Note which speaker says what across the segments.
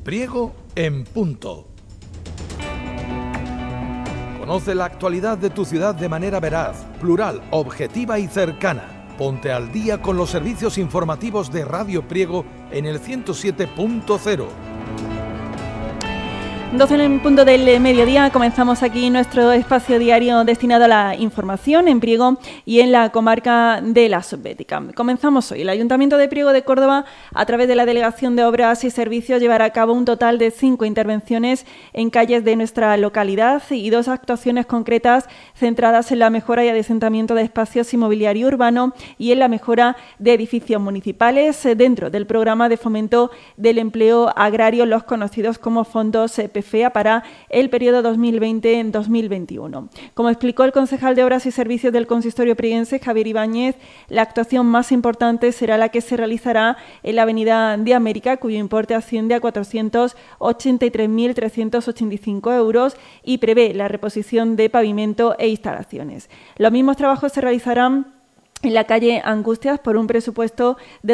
Speaker 1: Priego en punto. Conoce la actualidad de tu ciudad de manera veraz, plural, objetiva y cercana. Ponte al día con los servicios informativos de Radio Priego en el 107.0.
Speaker 2: 12 en punto del mediodía, comenzamos aquí nuestro espacio diario destinado a la información en Priego y en la comarca de la Subbética. Comenzamos hoy. El Ayuntamiento de Priego de Córdoba, a través de la Delegación de Obras y Servicios, llevará a cabo un total de 5 intervenciones en calles de nuestra localidad y 2 actuaciones concretas centradas en la mejora y adesentamiento de espacios inmobiliario urbano y en la mejora de edificios municipales dentro del programa de fomento del empleo agrario, los conocidos como fondos PFEA, para el periodo 2020-2021. Como explicó el concejal de Obras y Servicios del Consistorio prieguense, Javier Ibáñez, la actuación más importante será la que se realizará en la Avenida de América, cuyo importe asciende a 483.385 euros y prevé la reposición de pavimento e instalaciones. Los mismos trabajos se realizarán en la calle Angustias por un presupuesto de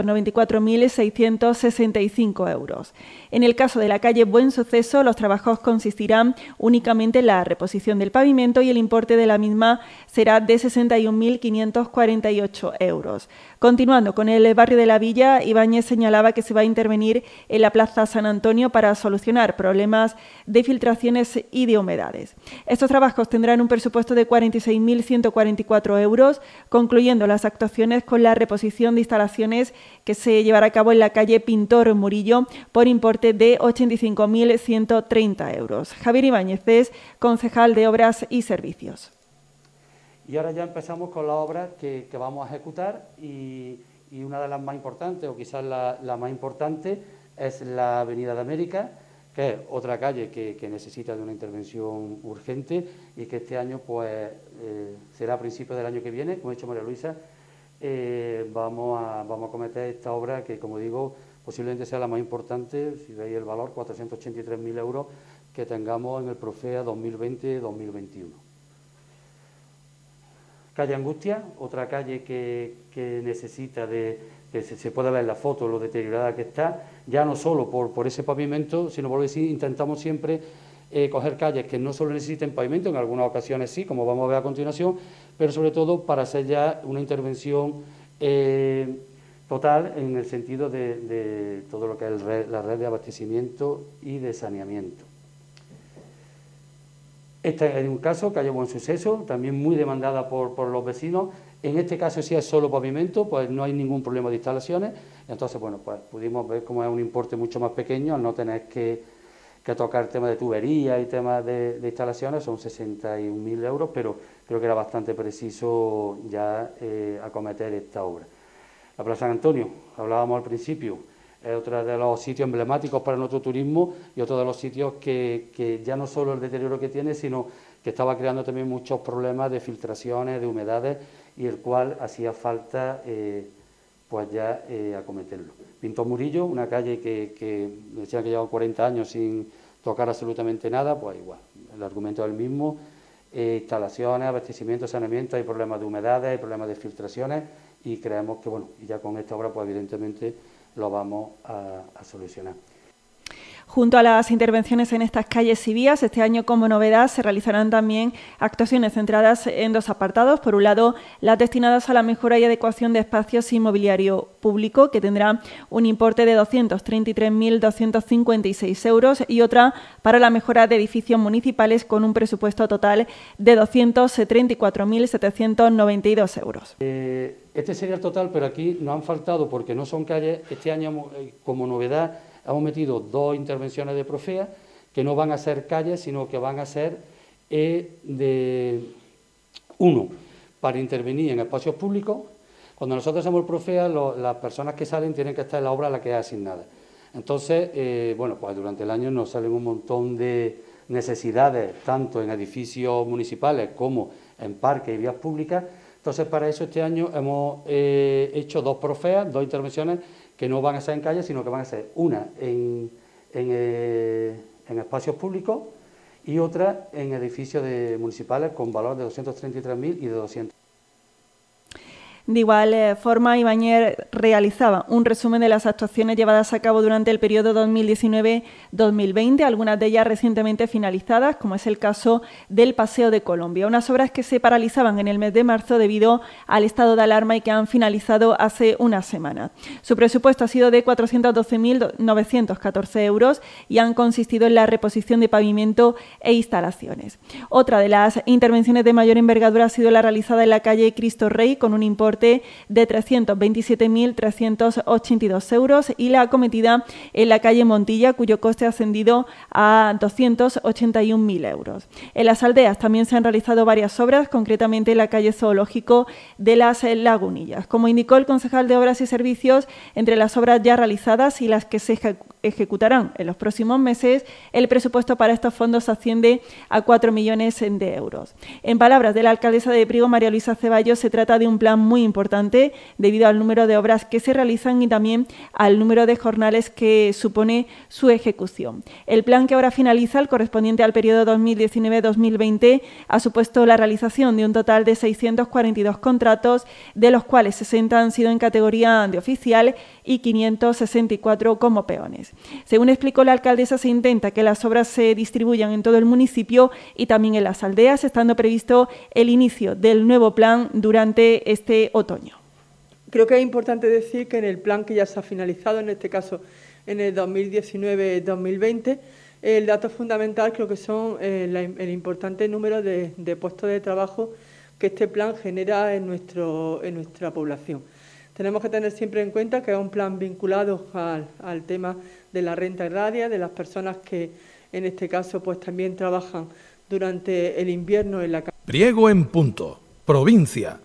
Speaker 2: 294.665 euros. En el caso de la calle Buen Suceso, los trabajos consistirán únicamente en la reposición del pavimento y el importe de la misma será de 61.548 euros. Continuando con el barrio de la Villa, Ibáñez señalaba que se va a intervenir en la Plaza San Antonio para solucionar problemas de filtraciones y de humedades. Estos trabajos tendrán un presupuesto de 46.144 euros, concluyendo las actuaciones con la reposición de instalaciones que se llevará a cabo en la calle Pintor Murillo por importe de 85.130 euros. Javier Ibáñez es concejal de Obras y Servicios.
Speaker 3: Y ahora ya empezamos con las obras que vamos a ejecutar y una de las más importantes, o quizás la más importante, es la Avenida de América, que es otra calle que necesita de una intervención urgente y que este año pues será a principios del año que viene, como ha dicho María Luisa, vamos a cometer esta obra que, como digo, posiblemente sea la más importante, si veis el valor, 483.000 euros que tengamos en el PROFEA 2020-2021. Calle Angustia, otra calle que necesita que se pueda ver en la foto lo deteriorada que está, ya no solo por ese pavimento, sino porque sí intentamos siempre coger calles que no solo necesiten pavimento, en algunas ocasiones sí, como vamos a ver a continuación, pero sobre todo para hacer ya una intervención total en el sentido de todo lo que es la red de abastecimiento y de saneamiento. Este es un caso, calle Buen Suceso, también muy demandada por los vecinos. En este caso, si es solo pavimento, pues no hay ningún problema de instalaciones. Entonces, bueno, pues pudimos ver cómo es un importe mucho más pequeño, al no tener que tocar temas de tubería y temas de instalaciones, son 61.000 euros, pero creo que era bastante preciso ya acometer esta obra. La Plaza San Antonio, hablábamos al principio, es otro de los sitios emblemáticos para nuestro turismo y otro de los sitios que ya no solo el deterioro que tiene, sino que estaba creando también muchos problemas de filtraciones, de humedades, y el cual hacía falta pues ya acometerlo. Pintor Murillo, una calle que decía que lleva 40 años sin tocar absolutamente nada, pues igual, el argumento es el mismo, instalaciones, abastecimiento, saneamiento, hay problemas de humedades, hay problemas de filtraciones, y creemos que, bueno, y ya con esta obra, pues evidentemente lo vamos a solucionar.
Speaker 2: Junto a las intervenciones en estas calles y vías, este año como novedad se realizarán también actuaciones centradas en 2 apartados. Por un lado, las destinadas a la mejora y adecuación de espacios inmobiliario público, que tendrá un importe de 233.256 euros, y otra para la mejora de edificios municipales con un presupuesto total de 234.792 euros.
Speaker 3: Este sería el total, pero aquí nos han faltado, porque no son calles, este año como novedad hemos metido 2 intervenciones de PROFEA que no van a ser calles, sino que van a ser uno, para intervenir en espacios públicos. Cuando nosotros hacemos el PROFEA, las personas que salen tienen que estar en la obra a la que es asignada. Entonces, bueno, pues durante el año nos salen un montón de necesidades, tanto en edificios municipales como en parques y vías públicas. Entonces, para eso este año hemos hecho 2 PROFEA, 2 intervenciones que no van a ser en calles, sino que van a ser una en espacios públicos y otra en edificios municipales con valor de 233.000 y de 200.
Speaker 2: De igual forma, Ibáñez realizaba un resumen de las actuaciones llevadas a cabo durante el periodo 2019-2020, algunas de ellas recientemente finalizadas, como es el caso del Paseo de Colombia, unas obras que se paralizaban en el mes de marzo debido al estado de alarma y que han finalizado hace unas semanas. Su presupuesto ha sido de 412.914 euros y han consistido en la reposición de pavimento e instalaciones. Otra de las intervenciones de mayor envergadura ha sido la realizada en la calle Cristo Rey con un importe de 327.382 euros y la acometida en la calle Montilla, cuyo coste ha ascendido a 281.000 euros. En las aldeas también se han realizado varias obras, concretamente en la calle Zoológico de las Lagunillas. Como indicó el concejal de Obras y Servicios, entre las obras ya realizadas y las que se ejecutarán en los próximos meses, el presupuesto para estos fondos asciende a 4 millones de euros. En palabras de la alcaldesa de Priego, María Luisa Ceballos, se trata de un plan muy importante debido al número de obras que se realizan y también al número de jornales que supone su ejecución. El plan que ahora finaliza, el correspondiente al periodo 2019-2020, ha supuesto la realización de un total de 642 contratos, de los cuales 60 han sido en categoría de oficial y 564 como peones. Según explicó la alcaldesa, se intenta que las obras se distribuyan en todo el municipio y también en las aldeas, estando previsto el inicio del nuevo plan durante este otoño.
Speaker 4: Creo que es importante decir que en el plan que ya se ha finalizado, en este caso en el 2019-2020, el dato fundamental creo que son el importante número de puestos de trabajo que este plan genera en nuestra población. Tenemos que tener siempre en cuenta que es un plan vinculado al tema de la renta agraria, de las personas que en este caso pues también trabajan durante el invierno en la calle.
Speaker 1: Priego en Punto, provincia.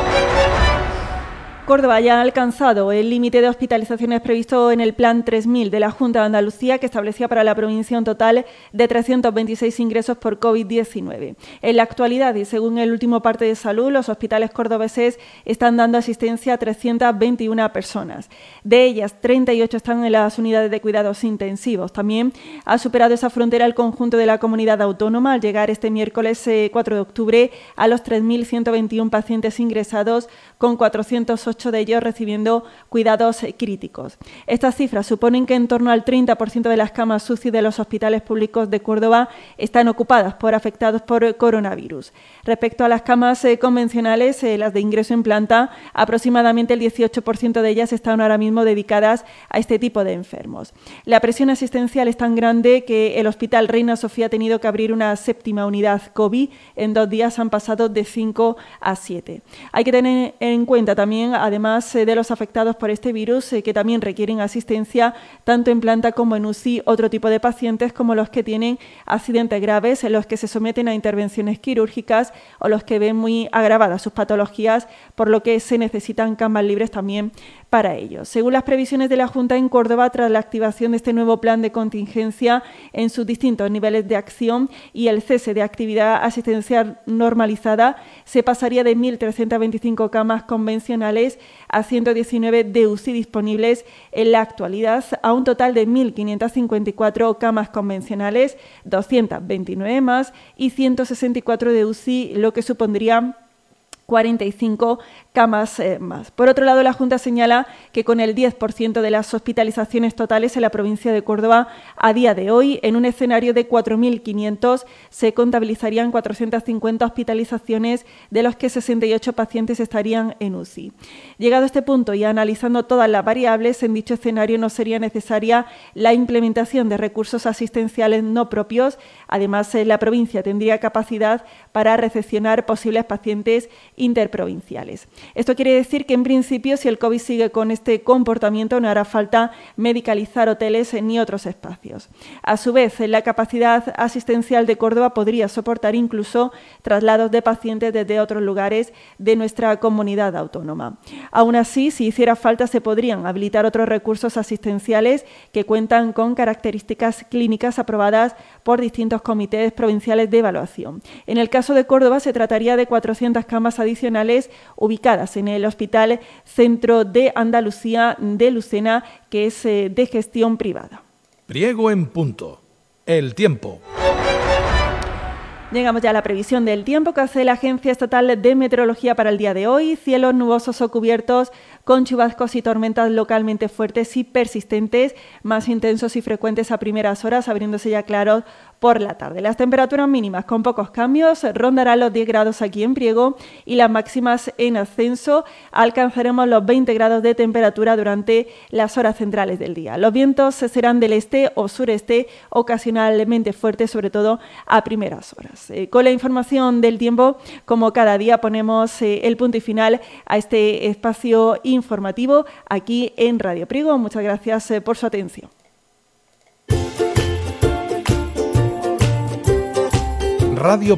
Speaker 2: Córdoba ya ha alcanzado el límite de hospitalizaciones previsto en el Plan 3000 de la Junta de Andalucía, que establecía para la provincia un total de 326 ingresos por COVID-19. En la actualidad, y según el último parte de salud, los hospitales cordobeses están dando asistencia a 321 personas. De ellas, 38 están en las unidades de cuidados intensivos. También ha superado esa frontera el conjunto de la comunidad autónoma al llegar este miércoles 4 de octubre a los 3.121 pacientes ingresados, con 408 de ellos recibiendo cuidados críticos. Estas cifras suponen que en torno al 30% de las camas UCI de los hospitales públicos de Córdoba están ocupadas por afectados por coronavirus. Respecto a las camas convencionales, las de ingreso en planta, aproximadamente el 18% de ellas están ahora mismo dedicadas a este tipo de enfermos. La presión asistencial es tan grande que el Hospital Reina Sofía ha tenido que abrir una 7ª unidad COVID. En 2 días han pasado de 5 a 7. Hay que tener en cuenta también, además de los afectados por este virus, que también requieren asistencia tanto en planta como en UCI, otro tipo de pacientes como los que tienen accidentes graves, los que se someten a intervenciones quirúrgicas o los que ven muy agravadas sus patologías, por lo que se necesitan camas libres también para ellos. Según las previsiones de la Junta en Córdoba, tras la activación de este nuevo plan de contingencia en sus distintos niveles de acción y el cese de actividad asistencial normalizada, se pasaría de 1.325 camas convencionales a 119 de UCI disponibles en la actualidad, a un total de 1.554 camas convencionales, 229 más y 164 de UCI, lo que supondría 45 camas más. Por otro lado, la Junta señala que con el 10% de las hospitalizaciones totales en la provincia de Córdoba a día de hoy, en un escenario de 4.500, se contabilizarían 450 hospitalizaciones, de los que 68 pacientes estarían en UCI. Llegado a este punto y analizando todas las variables, en dicho escenario no sería necesaria la implementación de recursos asistenciales no propios. Además, la provincia tendría capacidad para recepcionar posibles pacientes interprovinciales. Esto quiere decir que, en principio, si el COVID sigue con este comportamiento, no hará falta medicalizar hoteles ni otros espacios. A su vez, la capacidad asistencial de Córdoba podría soportar incluso traslados de pacientes desde otros lugares de nuestra comunidad autónoma. Aún así, si hiciera falta, se podrían habilitar otros recursos asistenciales que cuentan con características clínicas aprobadas por distintos comités provinciales de evaluación. En el caso de Córdoba, se trataría de 400 camas adicionales ubicadas en el Hospital Centro de Andalucía de Lucena, que es de gestión privada.
Speaker 1: Priego en Punto. El tiempo.
Speaker 2: Llegamos ya a la previsión del tiempo que hace la Agencia Estatal de Meteorología para el día de hoy. Cielos nubosos o cubiertos con chubascos y tormentas localmente fuertes y persistentes, más intensos y frecuentes a primeras horas, abriéndose ya claros por la tarde. Las temperaturas mínimas con pocos cambios, rondarán los 10 grados aquí en Priego y las máximas en ascenso. Alcanzaremos los 20 grados de temperatura durante las horas centrales del día. Los vientos serán del este o sureste, ocasionalmente fuertes, sobre todo a primeras horas. Con la información del tiempo, como cada día, ponemos el punto y final a este espacio informativo aquí en Radio Priego. Muchas gracias por su atención.
Speaker 1: Radio